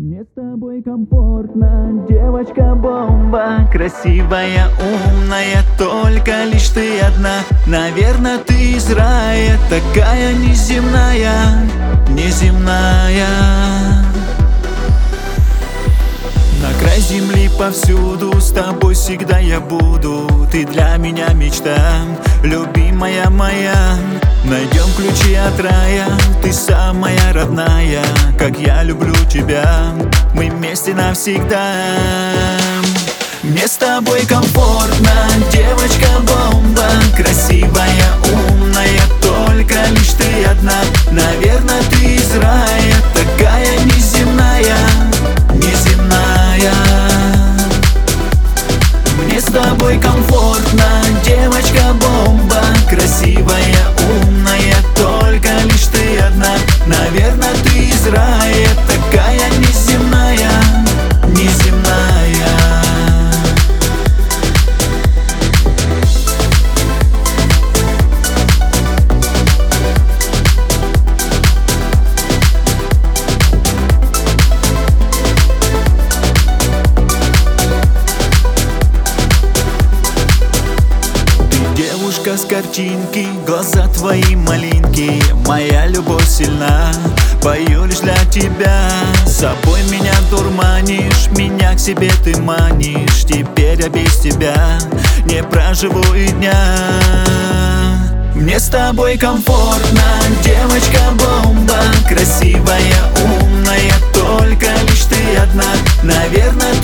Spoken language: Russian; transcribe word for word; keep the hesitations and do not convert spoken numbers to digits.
Мне с тобой комфортно, девочка-бомба. Красивая, умная, только лишь ты одна. Наверное, ты из рая, такая неземная, неземная. На край земли повсюду, с тобой всегда я буду. Ты для меня мечта, любимая моя. Найдем ключи от рая, ты самая родная. Как я люблю тебя, мы вместе навсегда. Мне с тобой комфортно, девочка-бомба. Красивая, умная, только лишь ты одна. Наверное, ты из рая, такая неземная, неземная. Мне с тобой комфортно, девочка-бомба. Красивая, умная, только лишь ты одна. Наверное, ты из рая, такая неземная, неземная. Девушка с картинки, глаза твои малинки. Моя любовь сильна, пою лишь для тебя. С собой меня дурманишь, меня к себе ты манишь. Теперь я без тебя не проживу и дня. Мне с тобой комфортно, девочка-бомба. Красивая, умная, только лишь ты одна. Наверное,